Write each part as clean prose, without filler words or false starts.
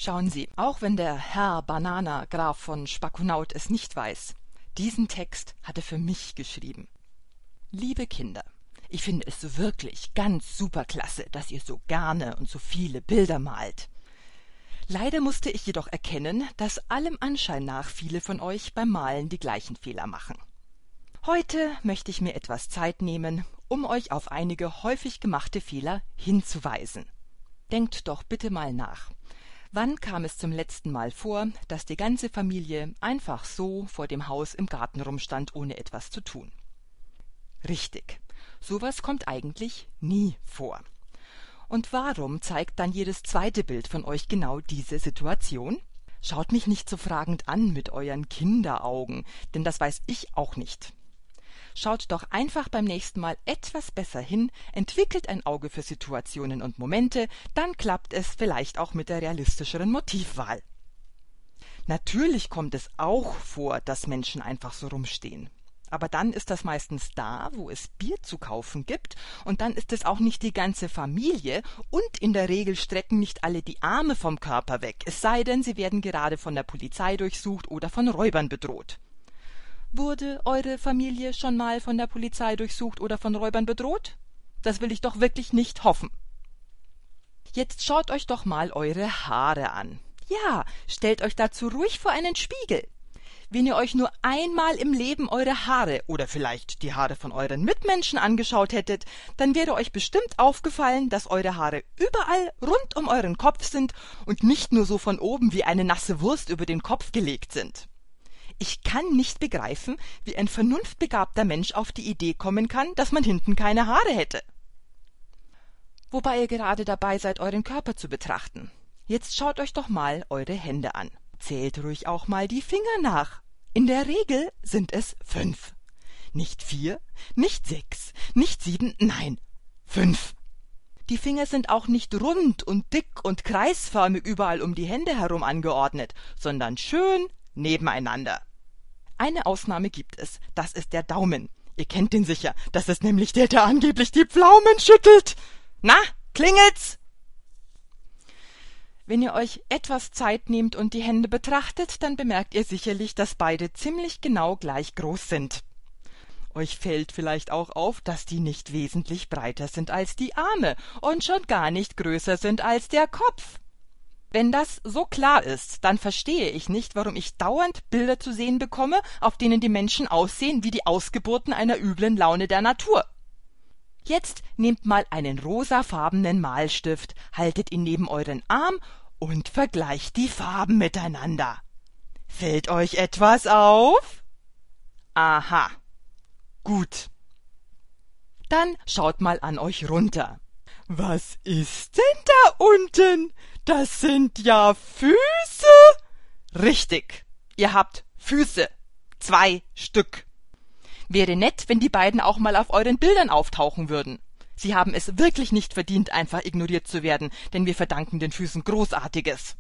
Schauen Sie, auch wenn der Herr Banana Graf von Spackunaut es nicht weiß, diesen Text hat er für mich geschrieben. Liebe Kinder, ich finde es wirklich ganz superklasse, dass ihr so gerne und so viele Bilder malt. Leider musste ich jedoch erkennen, dass allem Anschein nach viele von euch beim Malen die gleichen Fehler machen. Heute möchte ich mir etwas Zeit nehmen, um euch auf einige häufig gemachte Fehler hinzuweisen. Denkt doch bitte mal nach. Wann kam es zum letzten Mal vor, dass die ganze Familie einfach so vor dem Haus im Garten rumstand, ohne etwas zu tun? Richtig, sowas kommt eigentlich nie vor. Und warum zeigt dann jedes zweite Bild von euch genau diese Situation? Schaut mich nicht so fragend an mit euren Kinderaugen, denn das weiß ich auch nicht. Schaut doch einfach beim nächsten Mal etwas besser hin, entwickelt ein Auge für Situationen und Momente, dann klappt es vielleicht auch mit der realistischeren Motivwahl. Natürlich kommt es auch vor, dass Menschen einfach so rumstehen. Aber dann ist das meistens da, wo es Bier zu kaufen gibt, und dann ist es auch nicht die ganze Familie, und in der Regel strecken nicht alle die Arme vom Körper weg, es sei denn, sie werden gerade von der Polizei durchsucht oder von Räubern bedroht. Wurde eure Familie schon mal von der Polizei durchsucht oder von Räubern bedroht? Das will ich doch wirklich nicht hoffen. Jetzt schaut euch doch mal eure Haare an. Ja, stellt euch dazu ruhig vor einen Spiegel. Wenn ihr euch nur einmal im Leben eure Haare oder vielleicht die Haare von euren Mitmenschen angeschaut hättet, dann wäre euch bestimmt aufgefallen, dass eure Haare überall rund um euren Kopf sind und nicht nur so von oben wie eine nasse Wurst über den Kopf gelegt sind. Ich kann nicht begreifen, wie ein vernunftbegabter Mensch auf die Idee kommen kann, dass man hinten keine Haare hätte. Wobei ihr gerade dabei seid, euren Körper zu betrachten. Jetzt schaut euch doch mal eure Hände an. Zählt ruhig auch mal die Finger nach. In der Regel sind es 5. Nicht 4, nicht 6, nicht 7, nein, 5. Die Finger sind auch nicht rund und dick und kreisförmig überall um die Hände herum angeordnet, sondern schön nebeneinander. Eine Ausnahme gibt es, das ist der Daumen. Ihr kennt den sicher, das ist nämlich der angeblich die Pflaumen schüttelt. Na, klingelt's? Wenn ihr euch etwas Zeit nehmt und die Hände betrachtet, dann bemerkt ihr sicherlich, dass beide ziemlich genau gleich groß sind. Euch fällt vielleicht auch auf, dass die nicht wesentlich breiter sind als die Arme und schon gar nicht größer sind als der Kopf. Wenn das so klar ist, dann verstehe ich nicht, warum ich dauernd Bilder zu sehen bekomme, auf denen die Menschen aussehen wie die Ausgeburten einer üblen Laune der Natur. Jetzt nehmt mal einen rosafarbenen Malstift, haltet ihn neben euren Arm und vergleicht die Farben miteinander. Fällt euch etwas auf? Aha, gut. Dann schaut mal an euch runter. Was ist denn da unten? Das sind ja Füße. Richtig, ihr habt Füße. 2 Stück. Wäre nett, wenn die beiden auch mal auf euren Bildern auftauchen würden. Sie haben es wirklich nicht verdient, einfach ignoriert zu werden, denn wir verdanken den Füßen Großartiges.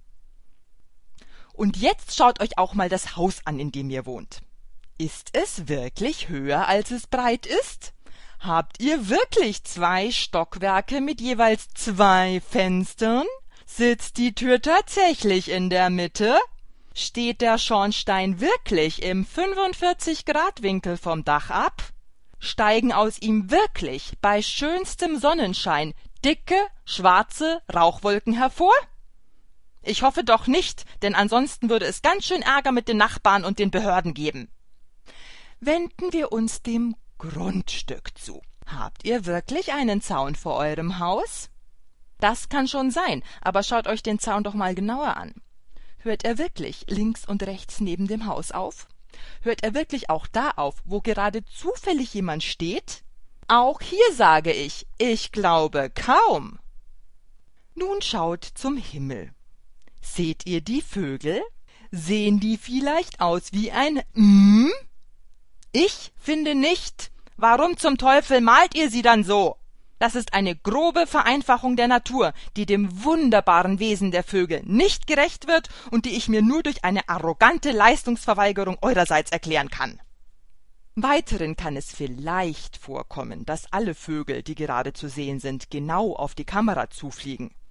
Und jetzt schaut euch auch mal das Haus an, in dem ihr wohnt. Ist es wirklich höher, als es breit ist? Habt ihr wirklich 2 Stockwerke mit jeweils 2 Fenstern? Sitzt die Tür tatsächlich in der Mitte? Steht der Schornstein wirklich im 45-Grad-Winkel vom Dach ab? Steigen aus ihm wirklich bei schönstem Sonnenschein dicke, schwarze Rauchwolken hervor? Ich hoffe doch nicht, denn ansonsten würde es ganz schön Ärger mit den Nachbarn und den Behörden geben. Wenden wir uns dem Grundstück zu. Habt ihr wirklich einen Zaun vor eurem Haus? Das kann schon sein, aber schaut euch den Zaun doch mal genauer an. Hört er wirklich links und rechts neben dem Haus auf? Hört er wirklich auch da auf, wo gerade zufällig jemand steht? Auch hier sage ich glaube kaum. Nun schaut zum Himmel. Seht ihr die Vögel? Sehen die vielleicht aus wie ein M? Ich finde nicht. Warum zum Teufel malt ihr sie dann so? Das ist eine grobe Vereinfachung der Natur, die dem wunderbaren Wesen der Vögel nicht gerecht wird und die ich mir nur durch eine arrogante Leistungsverweigerung eurerseits erklären kann. Weiteren kann es vielleicht vorkommen, dass alle Vögel, die gerade zu sehen sind, genau auf die Kamera zufliegen.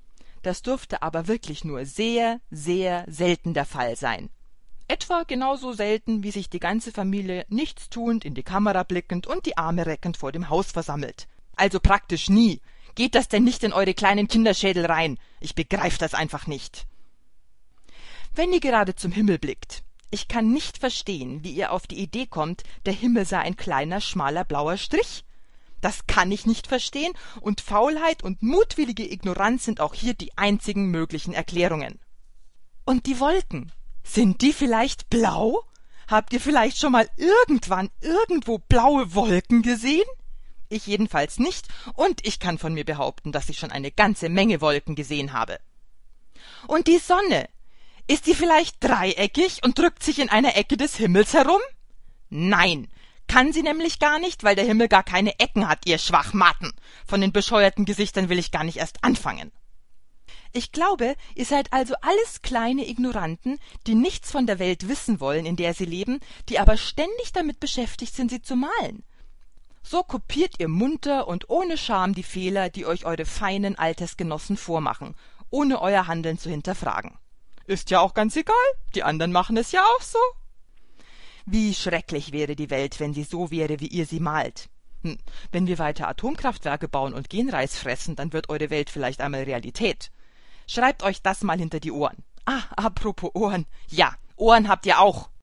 Das dürfte aber wirklich nur sehr, sehr selten der Fall sein. Etwa genauso selten, wie sich die ganze Familie nichtstuend in die Kamera blickend und die Arme reckend vor dem Haus versammelt. Also praktisch nie. Geht das denn nicht in eure kleinen Kinderschädel rein? Ich begreif das einfach nicht. Wenn ihr gerade zum Himmel blickt, ich kann nicht verstehen, wie ihr auf die Idee kommt, der Himmel sei ein kleiner, schmaler, blauer Strich. Das kann ich nicht verstehen, und Faulheit und mutwillige Ignoranz sind auch hier die einzigen möglichen Erklärungen. Und die Wolken, sind die vielleicht blau? Habt ihr vielleicht schon mal irgendwann irgendwo blaue Wolken gesehen? Ich jedenfalls nicht, und ich kann von mir behaupten, dass ich schon eine ganze Menge Wolken gesehen habe. Und die Sonne, ist die vielleicht dreieckig und drückt sich in einer Ecke des Himmels herum? Nein, kann sie nämlich gar nicht, weil der Himmel gar keine Ecken hat, ihr Schwachmaten. Von den bescheuerten Gesichtern will ich gar nicht erst anfangen. Ich glaube, ihr seid also alles kleine Ignoranten, die nichts von der Welt wissen wollen, in der sie leben, die aber ständig damit beschäftigt sind, sie zu malen. So kopiert ihr munter und ohne Scham die Fehler, die euch eure feinen Altersgenossen vormachen, ohne euer Handeln zu hinterfragen. Ist ja auch ganz egal, die anderen machen es ja auch so. Wie schrecklich wäre die Welt, wenn sie so wäre, wie ihr sie malt. Wenn wir weiter Atomkraftwerke bauen und Genreis fressen, dann wird eure Welt vielleicht einmal Realität. Schreibt euch das mal hinter die Ohren. Apropos Ohren. Ja, Ohren habt ihr auch.